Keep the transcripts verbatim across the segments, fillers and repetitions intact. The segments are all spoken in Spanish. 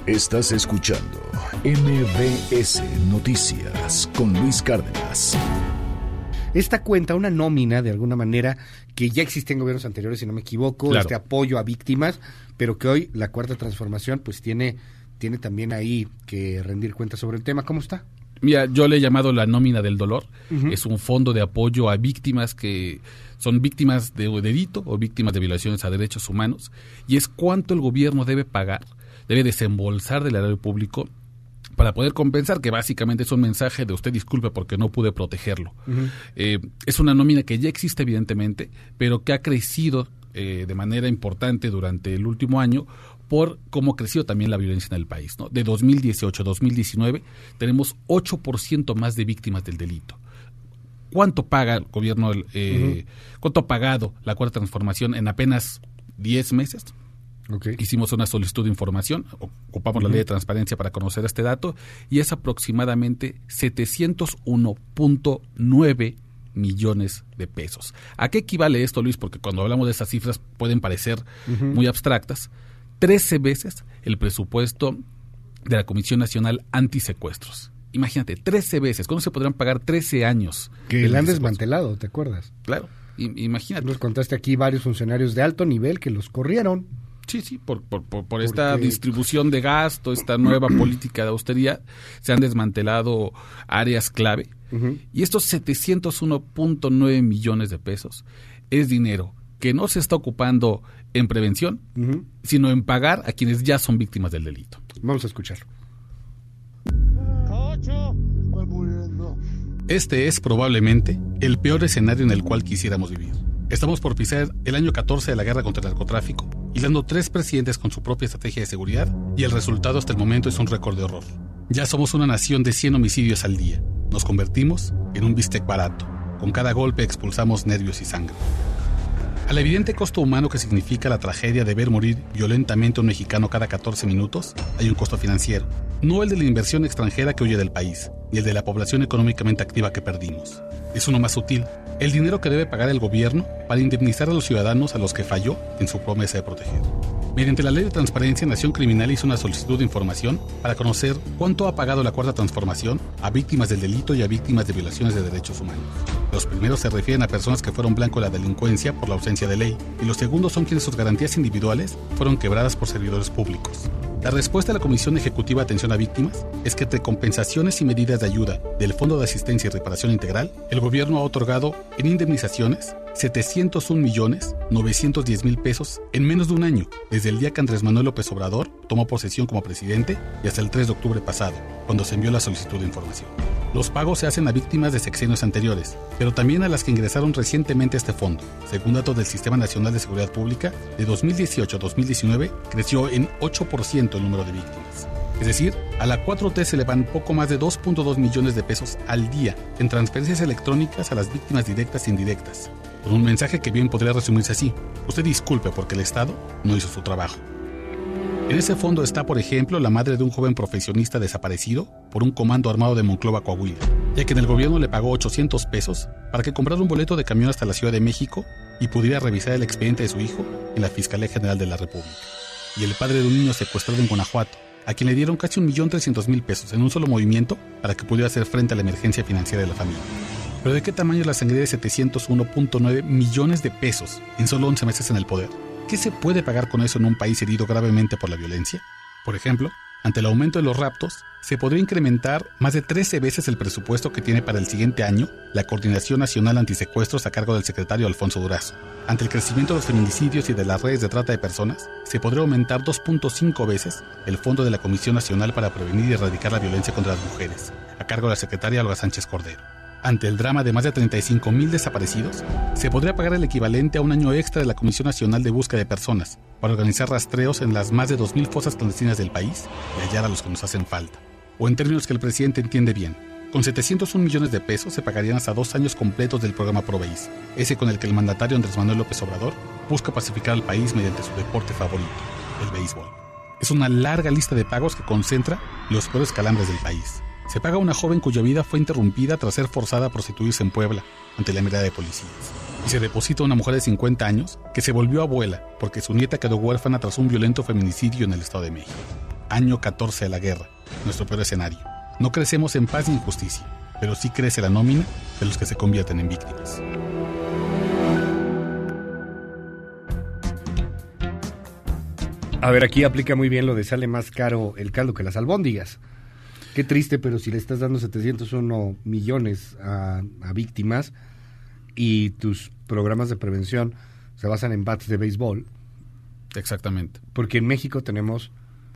Estás escuchando M B S Noticias con Luis Cárdenas. Esta cuenta, una nómina de alguna manera que ya existía en gobiernos anteriores, si no me equivoco, Claro. este apoyo a víctimas, pero que hoy la Cuarta Transformación pues tiene, tiene también ahí que rendir cuentas sobre el tema. ¿Cómo está? Mira, yo le he llamado la nómina del dolor. Uh-huh. Es un fondo de apoyo a víctimas que son víctimas de delito o víctimas de violaciones a derechos humanos, y es cuánto el gobierno debe pagar, debe desembolsar del erario público para poder compensar, que básicamente es un mensaje de usted disculpe porque no pude protegerlo. Uh-huh. Eh, es una nómina que ya existe evidentemente, pero que ha crecido eh, de manera importante durante el último año por cómo ha crecido también la violencia en el país, ¿no? De dos mil dieciocho a dos mil diecinueve tenemos ocho por ciento más de víctimas del delito. ¿Cuánto paga el gobierno, eh, uh-huh. cuánto ha pagado la Cuarta Transformación en apenas diez meses? Okay. Hicimos una solicitud de información, ocupamos uh-huh. la ley de transparencia para conocer este dato, y es aproximadamente setecientos uno punto nueve millones de pesos. ¿A qué equivale esto, Luis? Porque cuando hablamos de estas cifras pueden parecer uh-huh. muy abstractas. trece veces el presupuesto de la Comisión Nacional Antisecuestros. Imagínate, trece veces. ¿Cómo se podrían pagar trece años? Que la han desmantelado, ¿te acuerdas? Claro, I- imagínate. Nos contaste aquí varios funcionarios de alto nivel que los corrieron. Sí, sí, por, por, por, por esta Porque... distribución de gasto, esta nueva política de austeridad, se han desmantelado áreas clave. Uh-huh. Y estos setecientos uno punto nueve millones de pesos es dinero que no se está ocupando en prevención, uh-huh. sino en pagar a quienes ya son víctimas del delito. Vamos a escuchar. Este es probablemente el peor escenario en el cual quisiéramos vivir. Estamos por pisar el año catorce de la guerra contra el narcotráfico, hilando tres presidentes con su propia estrategia de seguridad, y el resultado hasta el momento es un récord de horror. Ya somos una nación de cien homicidios al día. Nos convertimos en un bistec barato. Con cada golpe expulsamos nervios y sangre. Al evidente costo humano que significa la tragedia de ver morir violentamente a un mexicano cada catorce minutos, hay un costo financiero. No el de la inversión extranjera que huye del país, ni el de la población económicamente activa que perdimos. Es uno más sutil, el dinero que debe pagar el gobierno para indemnizar a los ciudadanos a los que falló en su promesa de proteger. Mediante la Ley de Transparencia, Nación Criminal hizo una solicitud de información para conocer cuánto ha pagado la Cuarta Transformación a víctimas del delito y a víctimas de violaciones de derechos humanos. Los primeros se refieren a personas que fueron blanco de la delincuencia por la ausencia de ley, y los segundos son quienes sus garantías individuales fueron quebradas por servidores públicos. La respuesta de la Comisión Ejecutiva de Atención a Víctimas es que entre compensaciones y medidas de ayuda del Fondo de Asistencia y Reparación Integral, el gobierno ha otorgado en indemnizaciones setecientos un millones novecientos diez mil pesos en menos de un año, desde el día que Andrés Manuel López Obrador tomó posesión como presidente y hasta el tres de octubre pasado, cuando se envió la solicitud de información. Los pagos se hacen a víctimas de sexenios anteriores, pero también a las que ingresaron recientemente a este fondo. Según datos del Sistema Nacional de Seguridad Pública, de dos mil dieciocho a dos mil diecinueve creció en ocho por ciento el número de víctimas. Es decir, a la cuatro T se le van poco más de dos punto dos millones de pesos al día en transferencias electrónicas a las víctimas directas e indirectas, con un mensaje que bien podría resumirse así: usted disculpe porque el Estado no hizo su trabajo. En ese fondo está, por ejemplo, la madre de un joven profesionista desaparecido por un comando armado de Monclova, Coahuila, ya que en el gobierno le pagó ochocientos pesos para que comprara un boleto de camión hasta la Ciudad de México y pudiera revisar el expediente de su hijo en la Fiscalía General de la República. Y el padre de un niño secuestrado en Guanajuato, a quien le dieron casi un millón trescientos mil pesos en un solo movimiento para que pudiera hacer frente a la emergencia financiera de la familia. ¿Pero de qué tamaño es la sangría de setecientos uno punto nueve millones de pesos en solo once meses en el poder? ¿Qué se puede pagar con eso en un país herido gravemente por la violencia? Por ejemplo, ante el aumento de los raptos, se podría incrementar más de trece veces el presupuesto que tiene para el siguiente año la Coordinación Nacional Antisecuestros a cargo del secretario Alfonso Durazo. Ante el crecimiento de los feminicidios y de las redes de trata de personas, se podría aumentar dos punto cinco veces el fondo de la Comisión Nacional para Prevenir y Erradicar la Violencia contra las Mujeres, a cargo de la secretaria Olga Sánchez Cordero. Ante el drama de más de treinta y cinco mil desaparecidos, se podría pagar el equivalente a un año extra de la Comisión Nacional de Búsqueda de Personas para organizar rastreos en las más de dos mil fosas clandestinas del país y hallar a los que nos hacen falta. O en términos que el presidente entiende bien, con setecientos un millones de pesos se pagarían hasta dos años completos del programa ProVeis, ese con el que el mandatario Andrés Manuel López Obrador busca pacificar al país mediante su deporte favorito, el béisbol. Es una larga lista de pagos que concentra los peores calambres del país. Se paga a una joven cuya vida fue interrumpida tras ser forzada a prostituirse en Puebla ante la mirada de policías. Y se deposita a una mujer de cincuenta años que se volvió abuela porque su nieta quedó huérfana tras un violento feminicidio en el Estado de México. año catorce de la guerra, nuestro peor escenario. No crecemos en paz ni en justicia, pero sí crece la nómina de los que se convierten en víctimas. A ver, aquí aplica muy bien lo de sale más caro el caldo que las albóndigas. Qué triste, pero si le estás dando setecientos uno millones a, a víctimas y tus programas de prevención se basan en bats de béisbol. Exactamente. Porque en México tenemos,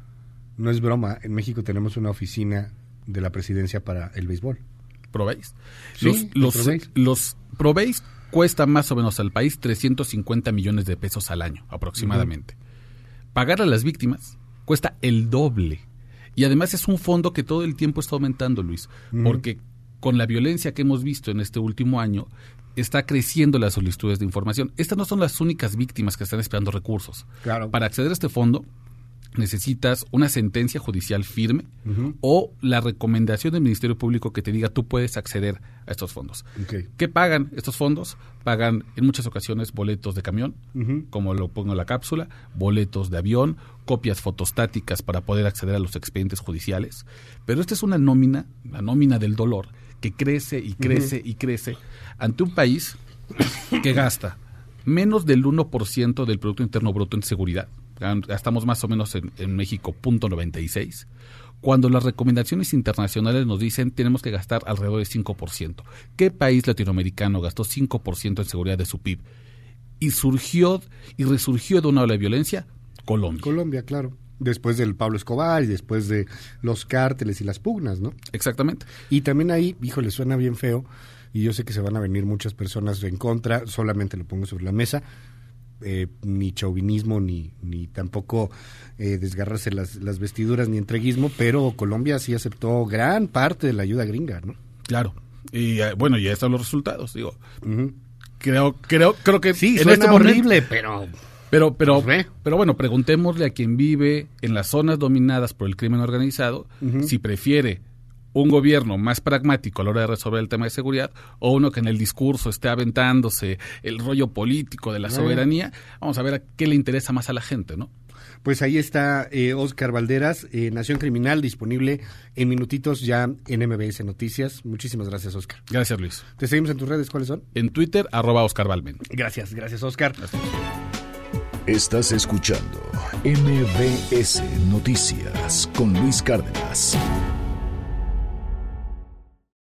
no es broma, en México tenemos una oficina de la presidencia para el béisbol. ¿Probéis? Sí, los, los, Probéis. los Probéis cuesta más o menos al país trescientos cincuenta millones de pesos al año, aproximadamente. Uh-huh. Pagar a las víctimas cuesta el doble. Y además es un fondo que todo el tiempo está aumentando, Luis, uh-huh. porque con la violencia que hemos visto en este último año, está creciendo las solicitudes de información. Estas no son las únicas víctimas que están esperando recursos. Claro. Para acceder a este fondo, necesitas una sentencia judicial firme uh-huh. o la recomendación del Ministerio Público que te diga tú puedes acceder a estos fondos. Okay. ¿Qué pagan estos fondos? Pagan en muchas ocasiones boletos de camión, uh-huh. como lo pongo en la cápsula, boletos de avión, copias fotostáticas para poder acceder a los expedientes judiciales. Pero esta es una nómina, la nómina del dolor, que crece y crece uh-huh. y crece ante un país que gasta menos del uno por ciento del Producto Interno Bruto en seguridad. Gastamos más o menos en, en México punto noventa y seis, cuando las recomendaciones internacionales nos dicen tenemos que gastar alrededor de cinco por ciento. ¿Qué país latinoamericano gastó cinco por ciento en seguridad de su P I B? Y surgió y resurgió de una ola de violencia, Colombia. Colombia, claro. Después del Pablo Escobar y después de los cárteles y las pugnas, ¿no? Exactamente. Y también ahí, híjole, suena bien feo, y yo sé que se van a venir muchas personas en contra, solamente lo pongo sobre la mesa, eh, ni chauvinismo, ni, ni tampoco eh, desgarrarse las, las vestiduras, ni entreguismo, pero Colombia sí aceptó gran parte de la ayuda gringa, ¿no? Claro. Y eh, bueno, ya están los resultados, digo. Uh-huh. Creo, creo, creo que sí, en suena este momento, horrible, pero... Pero, pero, pues pero bueno, preguntémosle a quien vive en las zonas dominadas por el crimen organizado uh-huh. si prefiere un gobierno más pragmático a la hora de resolver el tema de seguridad o uno que en el discurso esté aventándose el rollo político de la soberanía. Vamos a ver a qué le interesa más a la gente, ¿no? Pues ahí está eh, Óscar Valderas, eh, Nación Criminal, disponible en minutitos ya en M B S Noticias. Muchísimas gracias, Óscar. Gracias, Luis. ¿Te seguimos en tus redes? ¿Cuáles son? En Twitter, arroba Óscar Valmen. Gracias, gracias, Óscar. Gracias. Estás escuchando M B S Noticias con Luis Cárdenas.